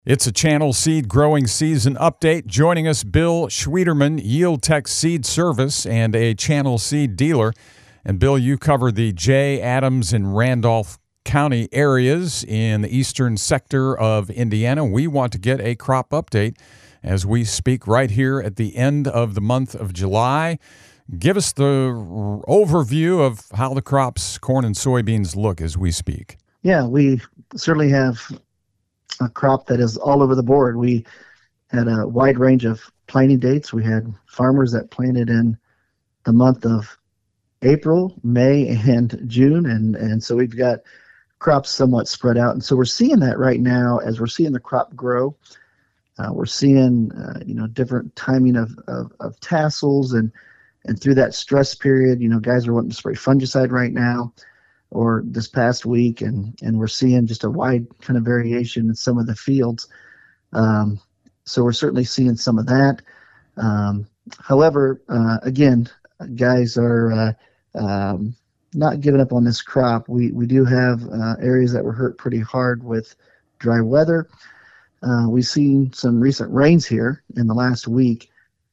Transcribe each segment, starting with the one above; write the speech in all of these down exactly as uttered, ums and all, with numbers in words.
It's a Channel Seed growing season update. Joining us, Bill Schwieterman, Yield-Tech Seed Service and a Channel Seed dealer. And Bill, you cover the Jay, Adams, and Randolph County areas in the eastern sector of Indiana. We want to get a crop update as we speak right here at the end of the month of July. Give us the overview of how the crops, corn and soybeans, look as we speak. Yeah, we certainly have a crop that is all over the board. We had a wide range of planting dates. We had farmers that planted in the month of April, May, and June, and, and so we've got crops somewhat spread out. And so we're seeing that right now as we're seeing the crop grow. Uh, we're seeing uh, you know different timing of, of, of tassels, and and through that stress period, you know, guys are wanting to spray fungicide right now or this past week, and, and we're seeing just a wide kind of variation in some of the fields. Um, so we're certainly seeing some of that. Um, however, uh, again, guys are uh, um, not giving up on this crop. We, we do have uh, areas that were hurt pretty hard with dry weather. Uh, we've seen some recent rains here in the last week,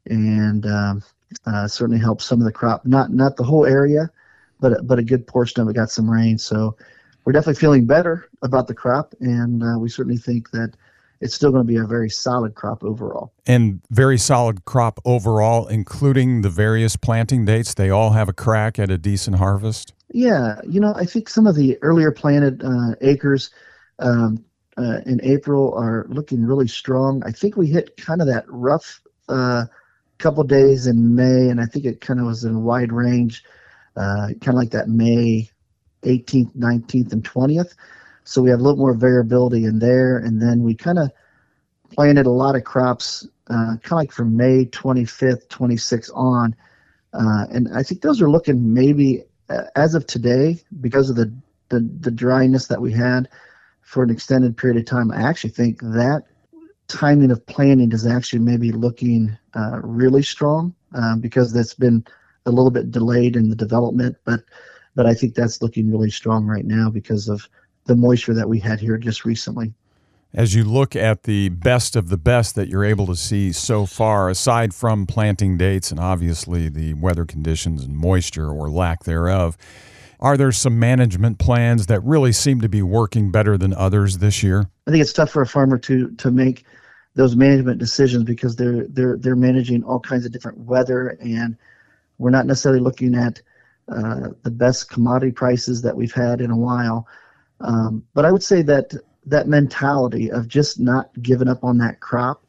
and um, uh, certainly helped some of the crop. Not not the whole area, but but a good portion of it got some rain. So we're definitely feeling better about the crop, and uh, we certainly think that it's still going to be a very solid crop overall. And very solid crop overall, including the various planting dates. They all have a crack at a decent harvest? Yeah, you know, I think some of the earlier planted uh, acres um, uh, in April are looking really strong. I think we hit kind of that rough uh, couple days in May, and I think it kind of was in a wide range, uh, kind of like that May eighteenth, nineteenth, and twentieth. So we have a little more variability in there, and then we kind of planted a lot of crops uh, kind of like from May twenty-fifth, twenty-sixth on, uh, and I think those are looking maybe uh, as of today, because of the, the the dryness that we had for an extended period of time. I actually think that timing of planting is actually maybe looking uh, really strong uh, because that's been a little bit delayed in the development, but but I think that's looking really strong right now because of the moisture that we had here just recently. As you look at the best of the best that you're able to see so far, aside from planting dates and obviously the weather conditions and moisture or lack thereof, are there some management plans that really seem to be working better than others this year? I think it's tough for a farmer to to make those management decisions because they're they're they're managing all kinds of different weather, and we're not necessarily looking at uh, the best commodity prices that we've had in a while. Um, but I would say that that mentality of just not giving up on that crop,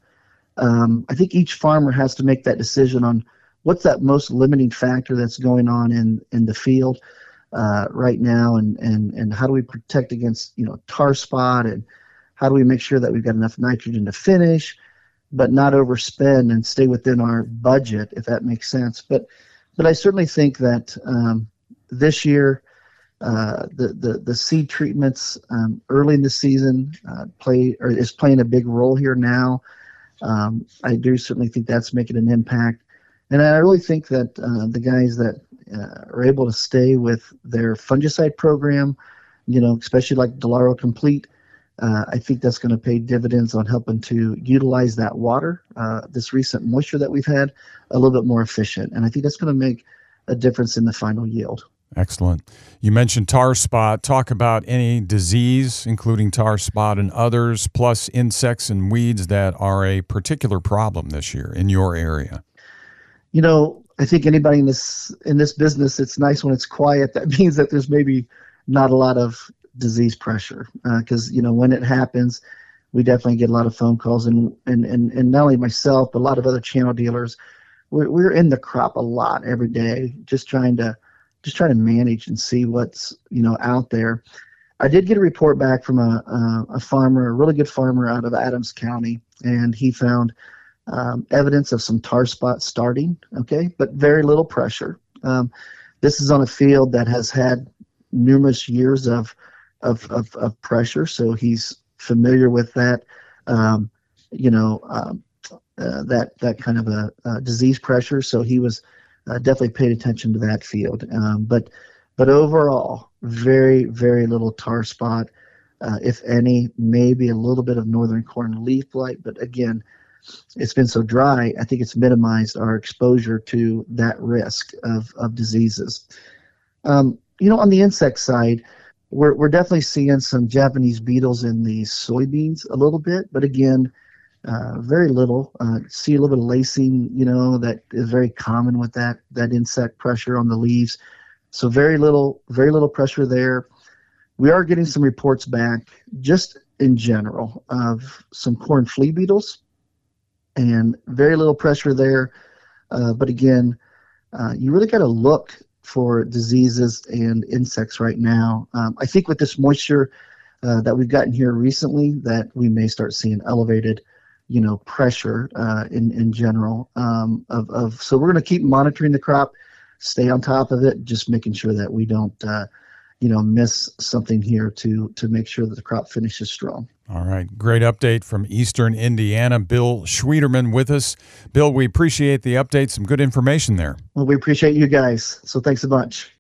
um, I think each farmer has to make that decision on what's that most limiting factor that's going on in, in the field uh, right now, and, and, and how do we protect against, you know, tar spot, and how do we make sure that we've got enough nitrogen to finish, but not overspend and stay within our budget, if that makes sense. But but I certainly think that um, this year, Uh, the, the the seed treatments um, early in the season uh, play or is playing a big role here now. Um, I do certainly think that's making an impact, and I really think that uh, the guys that uh, are able to stay with their fungicide program, you know, especially like Delaro Complete, uh, I think that's going to pay dividends on helping to utilize that water, uh, this recent moisture that we've had, a little bit more efficient, and I think that's going to make a difference in the final yield. Excellent. You mentioned tar spot. Talk about any disease, including tar spot and others, plus insects and weeds that are a particular problem this year in your area. You know, I think anybody in this in this business, it's nice when it's quiet. That means that there's maybe not a lot of disease pressure, because uh, you know, when it happens, we definitely get a lot of phone calls, and and and, and not only myself, but a lot of other channel dealers. We're we're in the crop a lot every day, just trying to. just trying to manage and see what's, you know, out there. I did get a report back from a, a, a farmer, a really good farmer out of Adams County, and he found um, evidence of some tar spots starting, okay, but very little pressure. Um, this is on a field that has had numerous years of, of, of, of pressure, so he's familiar with that, um, you know, um, uh, that, that kind of a, a disease pressure, so he was Uh, definitely paid attention to that field, um, but but overall, very very little tar spot. uh, if any, maybe a little bit of northern corn leaf blight. But again, it's been so dry, I think it's minimized our exposure to that risk of, of diseases. Um, you know, on the insect side, we're, we're definitely seeing some Japanese beetles in the soybeans a little bit, but again, uh, very little. Uh, see a little bit of lacing, you know, that is very common with that, that insect pressure on the leaves. So very little, very little pressure there. We are getting some reports back just in general of some corn flea beetles, and very little pressure there. Uh, but again, uh, you really got to look for diseases and insects right now. Um, I think with this moisture uh, that we've gotten here recently, that we may start seeing elevated, you know, pressure uh, in in general. Um, of of so we're going to keep monitoring the crop, stay on top of it, just making sure that we don't, uh, you know, miss something here to to make sure that the crop finishes strong. All right. Great update from Eastern Indiana. Bill Schwieterman with us. Bill, we appreciate the update. Some good information there. Well, we appreciate you guys. So thanks a bunch.